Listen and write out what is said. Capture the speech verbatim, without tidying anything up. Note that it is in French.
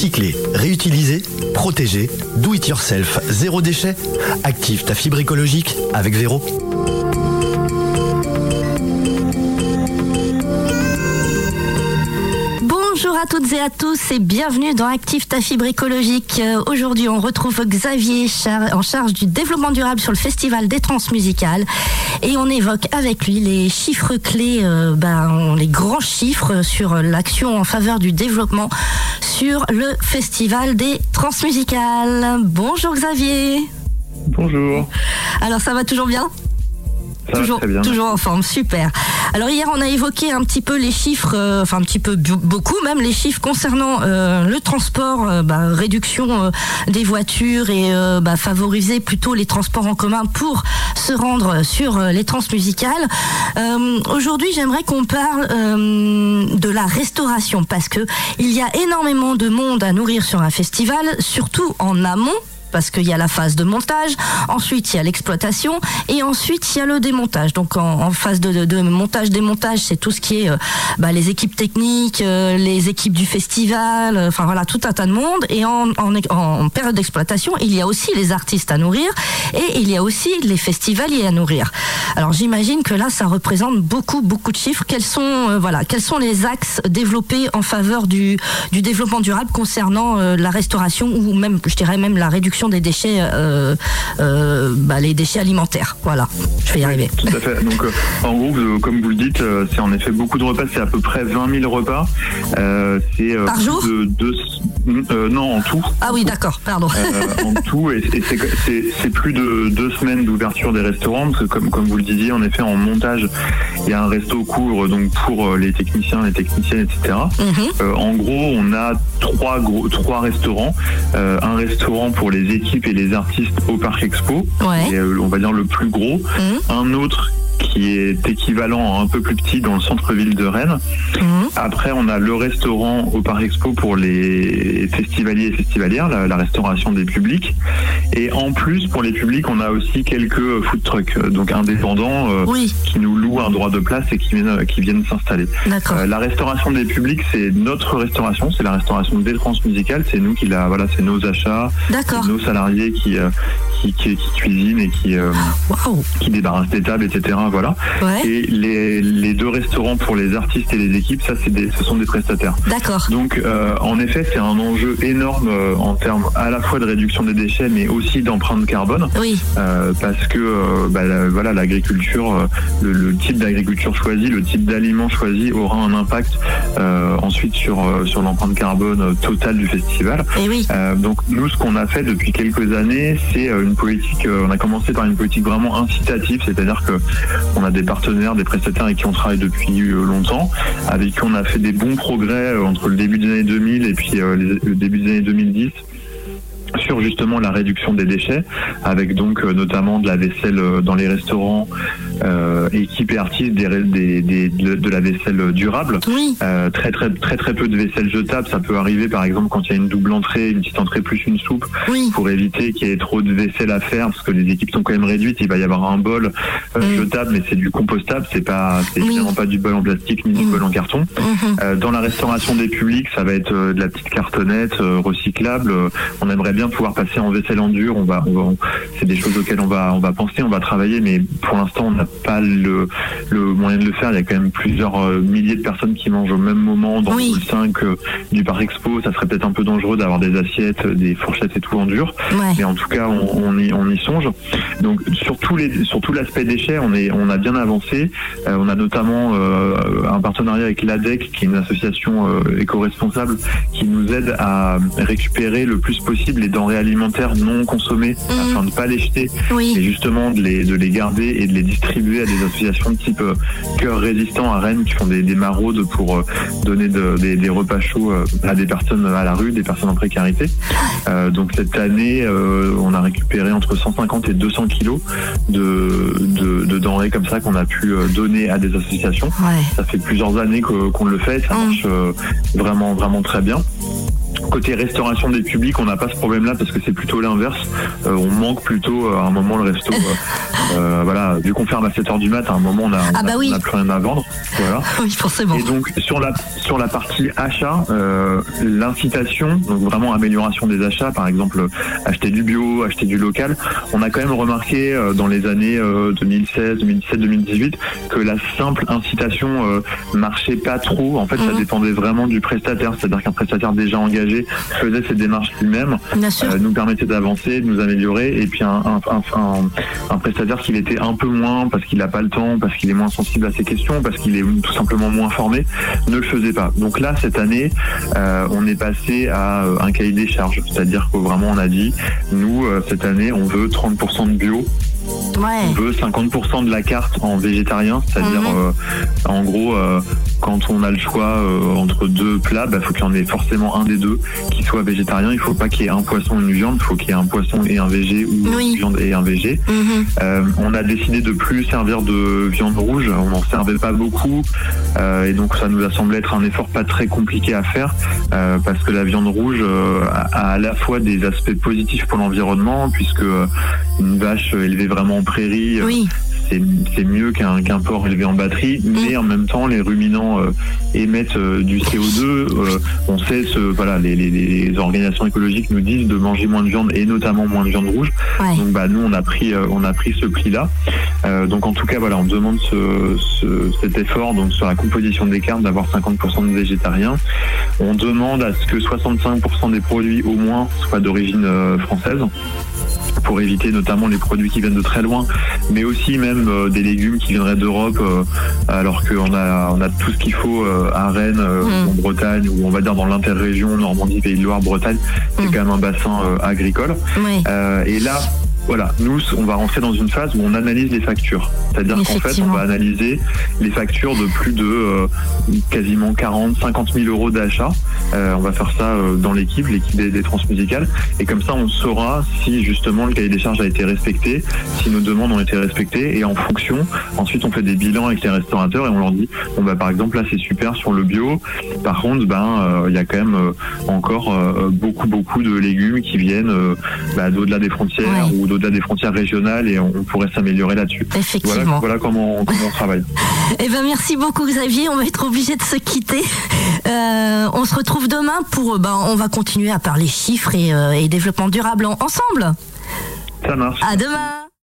Recycler, réutiliser, protéger, do it yourself, zéro déchet. Active ta fibre écologique avec Véro. Bonjour à toutes et à tous et bienvenue dans Active ta fibre écologique. Euh, aujourd'hui, on retrouve Xavier char- en charge du développement durable sur le Festival des Transmusicales et on évoque avec lui les chiffres clés, euh, ben, les grands chiffres sur l'action en faveur du développement sur le Festival des Transmusicales. Bonjour Xavier. Bonjour. Alors ça va toujours bien ? Ça toujours, va très bien. toujours en forme, super. Alors hier on a évoqué un petit peu les chiffres, euh, enfin un petit peu beaucoup même les chiffres concernant euh, le transport, euh, bah, réduction euh, des voitures et euh, bah, favoriser plutôt les transports en commun pour se rendre sur euh, les transmusicales. Euh, aujourd'hui j'aimerais qu'on parle euh, de la restauration parce que il y a énormément de monde à nourrir sur un festival, surtout en amont. Parce qu'il y a la phase de montage, ensuite il y a l'exploitation et ensuite il y a le démontage. Donc en, en phase de, de, de montage-démontage, c'est tout ce qui est euh, bah, les équipes techniques, euh, les équipes du festival, euh, enfin voilà, tout un tas de monde. Et en, en, en période d'exploitation, il y a aussi les artistes à nourrir et il y a aussi les festivaliers à nourrir. Alors j'imagine que là, ça représente beaucoup, beaucoup de chiffres. Quels sont, euh, voilà, quels sont les axes développés en faveur du, du développement durable concernant euh, la restauration ou même, je dirais même la réduction des déchets, euh, euh, bah, les déchets alimentaires. Voilà, je vais y arriver. Tout à fait. Donc, euh, en gros, euh, comme vous le dites, euh, c'est en effet beaucoup de repas. C'est à peu près vingt mille repas. Euh, c'est euh, par jour de, de, euh, Non, en tout. Ah oui, d'accord. Pardon. Euh, en tout, et, et c'est, c'est, c'est plus de deux semaines d'ouverture des restaurants, parce que comme, comme vous le disiez, en effet, en montage, il y a un resto court donc pour les techniciens, les techniciennes, et cetera. Mm-hmm. Euh, en gros, on a trois gros, trois restaurants. Euh, un restaurant pour les équipes et les artistes au Parc Expo, ouais. et, euh, on va dire le plus gros. Mmh. Un autre qui est équivalent un peu plus petit dans le centre-ville de Rennes. Mmh. Après, on a le restaurant au Parc Expo pour les festivaliers et festivalières, la, la restauration des publics. Et en plus, pour les publics, on a aussi quelques food trucks, donc indépendants, euh, oui. qui nous louent un droit de place et qui viennent, qui viennent s'installer. Euh, la restauration des publics, c'est notre restauration, c'est la restauration des transmusicales, c'est nous qui la, voilà, c'est nos achats, c'est nos salariés qui, euh, qui, qui, qui cuisinent et qui, euh, wow. qui débarrassent des tables, et cetera. Voilà. Ouais. Et les, les deux restaurants pour les artistes et les équipes, ça c'est des, ce sont des prestataires. D'accord. Donc euh, en effet c'est un enjeu énorme euh, en termes à la fois de réduction des déchets mais aussi d'empreinte carbone. Oui. Euh, parce que euh, bah, la, voilà l'agriculture, euh, le, le type d'agriculture choisi, le type d'aliment choisi aura un impact euh, ensuite sur euh, sur l'empreinte carbone totale du festival. Et oui. Euh, donc nous ce qu'on a fait depuis quelques années, c'est une politique. Euh, on a commencé par une politique vraiment incitative, c'est-à-dire que on a des partenaires, des prestataires avec qui on travaille depuis longtemps, avec qui on a fait des bons progrès entre le début des années deux mille et puis le début des années deux mille dix sur justement la réduction des déchets, avec donc notamment de la vaisselle dans les restaurants, euh, équipes et artistes, des, des, des, de, de la vaisselle durable. Oui. Euh, très très très très peu de vaisselle jetable. Ça peut arriver par exemple quand il y a une double entrée, une petite entrée plus une soupe, oui. pour éviter qu'il y ait trop de vaisselle à faire, parce que les équipes sont quand même réduites. Il va y avoir un bol euh, mmh. jetable, mais c'est du compostable. C'est pas, c'est oui. évidemment pas du bol en plastique ni du mmh. bol en carton. Mmh. Euh, dans la restauration des publics, ça va être euh, de la petite cartonnette euh, recyclable. Euh, on aimerait bien pouvoir passer en vaisselle en dur. On va, on va on, c'est des choses auxquelles on va, on va penser, on va travailler, mais pour l'instant, on n'a pas le, le moyen de le faire. Il y a quand même plusieurs euh, milliers de personnes qui mangent au même moment dans oui. le hall cinq euh, du Parc Expo. Ça serait peut-être un peu dangereux d'avoir des assiettes, des fourchettes et tout en dur. Ouais. Mais en tout cas, on, on, y, on y songe. Donc, sur, tous les, sur tout l'aspect déchets, on, est, on a bien avancé. Euh, on a notamment euh, un partenariat avec l'A D E C, qui est une association euh, éco-responsable, qui nous aide à récupérer le plus possible les denrées alimentaires non consommées, mmh. afin de ne pas les jeter, oui. et justement de les, de les garder et de les distribuer à des associations de type euh, Cœur Résistant à Rennes, qui font des, des maraudes pour euh, donner de, des, des repas chauds euh, à des personnes à la rue, des personnes en précarité. Euh, donc cette année, euh, on a récupéré entre cent cinquante et deux cents kilos de, de, de denrées comme ça qu'on a pu euh, donner à des associations. Ouais. Ça fait plusieurs années que, qu'on le fait, ça marche euh, vraiment, vraiment très bien. Côté restauration des publics, on n'a pas ce problème-là parce que c'est plutôt l'inverse. Euh, on manque plutôt euh, à un moment le resto. Euh, euh, voilà, vu qu'on ferme à sept heures du mat, à un moment on a, ah bah on a, oui. on a plus rien à vendre. Voilà. Oui, forcément. Et donc sur la sur la partie achat, euh, l'incitation, donc vraiment amélioration des achats, par exemple acheter du bio, acheter du local, on a quand même remarqué euh, dans les années euh, deux mille seize, deux mille dix-sept, deux mille dix-huit que la simple incitation euh, marchait pas trop. En fait, mmh. ça dépendait vraiment du prestataire, c'est-à-dire qu'un prestataire déjà engagé faisait ses démarches lui-même, euh, nous permettait d'avancer, de nous améliorer, et puis un, un, un, un, un prestataire qui l'était un peu moins parce qu'il n'a pas le temps, parce qu'il est moins sensible à ces questions, parce qu'il est tout simplement moins formé, ne le faisait pas. Donc là, cette année, euh, on est passé à un cahier des charges, c'est-à-dire que vraiment on a dit, nous, euh, cette année, on veut trente pour cent de bio. Ouais. On veut cinquante pour cent de la carte en végétarien, c'est-à-dire mmh. euh, en gros euh, quand on a le choix euh, entre deux plats, bah, faut qu'il y en ait forcément un des deux qui soit végétarien. Il faut pas qu'il y ait un poisson et une viande, il faut qu'il y ait un poisson et un végé ou oui. une viande et un végé. Mmh. Euh, on a décidé de plus servir de viande rouge, on n'en servait pas beaucoup euh, et donc ça nous a semblé être un effort pas très compliqué à faire euh, parce que la viande rouge euh, a à la fois des aspects positifs pour l'environnement puisque euh, une vache élevée vraiment en prairie, oui. c'est, c'est mieux qu'un, qu'un porc élevé en batterie, mais mmh. en même temps les ruminants euh, émettent euh, du C O deux. Euh, on sait, ce, voilà, les, les, les organisations écologiques nous disent de manger moins de viande et notamment moins de viande rouge. Ouais. Donc bah nous on a pris, euh, on a pris ce pli-là. Euh, donc en tout cas voilà, on demande ce, ce, cet effort donc sur la composition des cartes d'avoir cinquante pour cent de végétariens. On demande à ce que soixante-cinq pour cent des produits au moins soient d'origine euh, française, pour éviter notamment les produits qui viennent de très loin, mais aussi même euh, des légumes qui viendraient d'Europe, euh, alors qu'on a, on a tout ce qu'il faut euh, à Rennes, euh, mmh. en Bretagne, ou on va dire dans l'interrégion, Normandie, Pays de Loire, Bretagne, c'est mmh. quand même un bassin euh, agricole. Oui. Euh, et là, voilà, nous, on va rentrer dans une phase où on analyse les factures. C'est-à-dire qu'en fait, on va analyser les factures de plus de euh, quasiment quarante, cinquante mille euros d'achat. Euh, on va faire ça euh, dans l'équipe, l'équipe des, des transmusicales. Et comme ça, on saura si justement le cahier des charges a été respecté, si nos demandes ont été respectées. Et en fonction, ensuite, on fait des bilans avec les restaurateurs et on leur dit, bon, bah, par exemple, là, c'est super sur le bio. Par contre, ben, il euh, y a quand même euh, encore euh, beaucoup, beaucoup de légumes qui viennent euh, bah, d'au-delà des frontières ouais. ou au-delà des frontières régionales et on pourrait s'améliorer là-dessus. Effectivement. Voilà, voilà comment, comment on travaille. Eh ben merci beaucoup Xavier, on va être obligé de se quitter. Euh, on se retrouve demain pour, ben, on va continuer à parler chiffres et, euh, et développement durable ensemble. Ça marche. À demain.